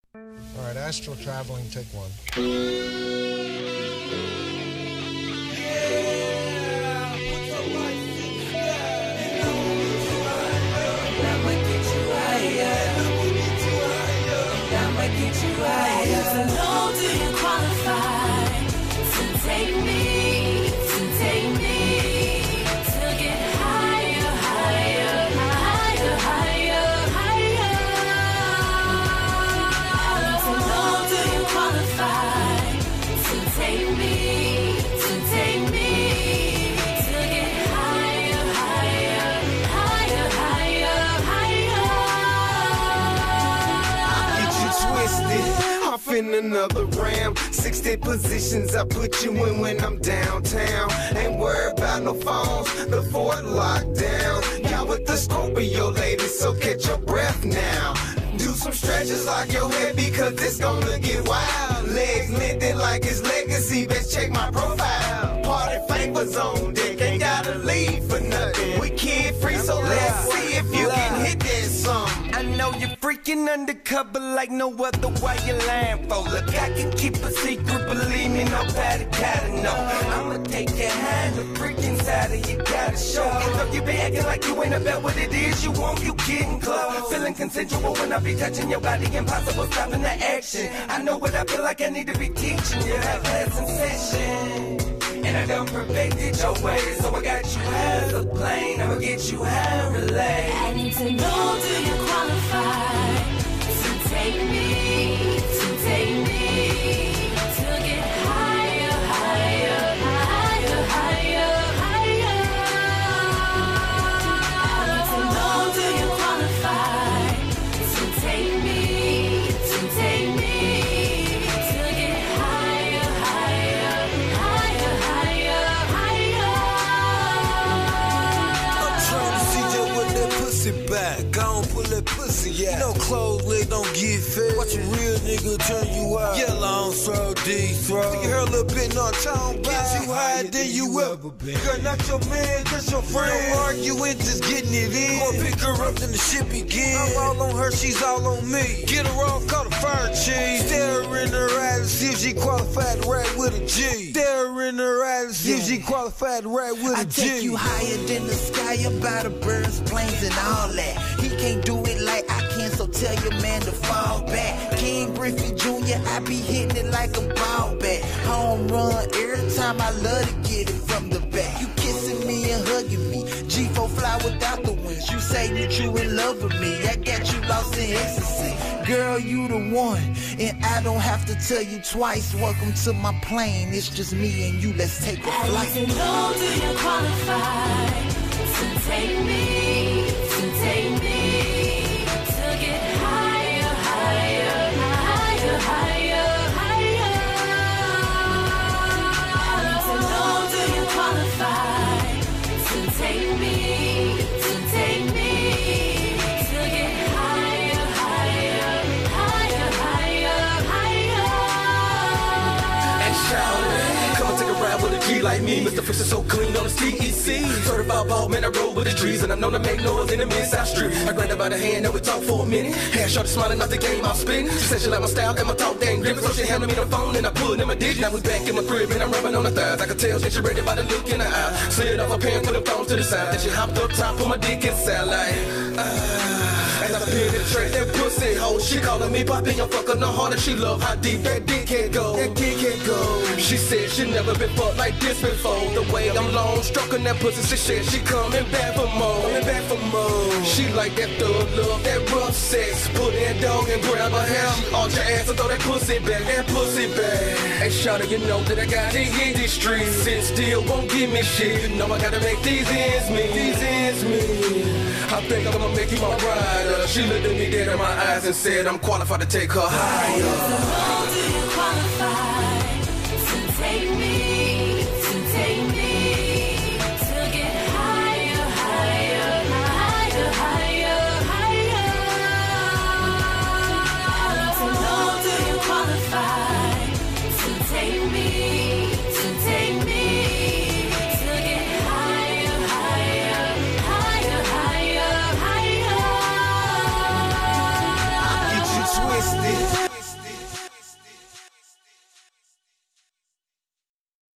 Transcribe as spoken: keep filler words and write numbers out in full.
All right, astral traveling, take one. To know, do you qualify to take me, to take me, to get higher, higher, higher, higher, higher? To know, do you qualify to take me, to take me, to get higher, higher, higher, higher, higher? Get you twisted. Off in another round. sixty positions I put you in when I'm downtown. Ain't worried about no phones, the fort locked down. Y'all with the Scorpio lady, so catch your breath now. Do some stretches, lock your head because it's gonna get wild. Legs lifted like it's legacy, best check my profile. Party favors on deck, ain't gotta leave for nothing. We kid free, so let's see if you can hit that song. I know you're freaking undercover like no other, why you lying for? Look, I can keep a secret, believe me, nobody gotta know. I'ma take your hand, the freak inside of you gotta show. And though you be acting like you ain't about what it is you want, you getting close. Feeling consensual when I be touching your body, impossible stopping the action. I know what I feel like, I need to be teaching you that lesson session. And I done perfected your ways, so I got you as a plane. I'ma get you high relay. I need to know, do you qualify to take me, to take me, to get higher, higher, higher, higher, higher? I need to know, do you qualify to take me, to take me, to get higher, higher, higher, higher, higher? I'm trying to see you with that pussy back. Gon' pull that pussy out. No clothes, leg don't get fed. Watch a real nigga turn you out. Yellow on throw, deep throw. Think you heard a little bit, no town back. Get you higher than you ever been. Girl, not your man, just your friend. No arguing, just getting it in. Gonna pick her up, then the shit begin. I'm all on her, she's all on me. Get her off, call the fire chief. Stare her in her eyes and see if she qualified to ride with a G. Stare her in her eyes and see if she qualified to ride with a G. I take you higher than the sky, about the birds, planes, and all that. He can't do it like I can, so tell your man to fall back. King Griffey Junior, I be hitting it like a ball bat. Home run every time, I love to get it from the back. You kissing me and hugging me, G four fly without the wings. You say that you in love with me, I got you lost in ecstasy. Girl, you the one, and I don't have to tell you twice. Welcome to my plane, it's just me and you, let's take a flight. I need to know, do you qualify to take me, to take me, to get higher, higher, higher, higher, higher? I need to know, do you qualify to take me, to take me, to get higher, higher, higher, higher, higher? And shout, come and take a ride with a G like me. Mister Fish is so clean on the T E C. Certified ball man, I roll with the trees, and I'm known to make noise in the mid-south street. I grabbed her by the hand, and we talked for a minute. Hair shorty smiling off the game I'm spitting. She said she like my style and my talk dang different, so she handed me the phone and I pulled in my dick. Now we back in my crib and I'm rubbing on her thighs. I could tell that she ready by the look in her eye. Slid off her pants, put them phones to the side. Then she hopped up top, put my dick inside like ah. As I penetrate that pussy hole, she calling me popping your fucker no harder. She love how deep that dick can go. That dick can go. She said she never been fucked like this before. The way I'm long, stroking that pussy, she said she coming back for more. Coming back for more. She like that thug love, that rough sex. Put that dog and grab her hair. She arch her ass and throw that pussy back, that pussy back. Hey shawty, you know that I got it hit these streets. Sit still, won't give me shit. You know I gotta make these ends meet. These ends meet. I think I'm gonna make you my rider. She looked at me dead in my eyes and said I'm qualified to take her higher.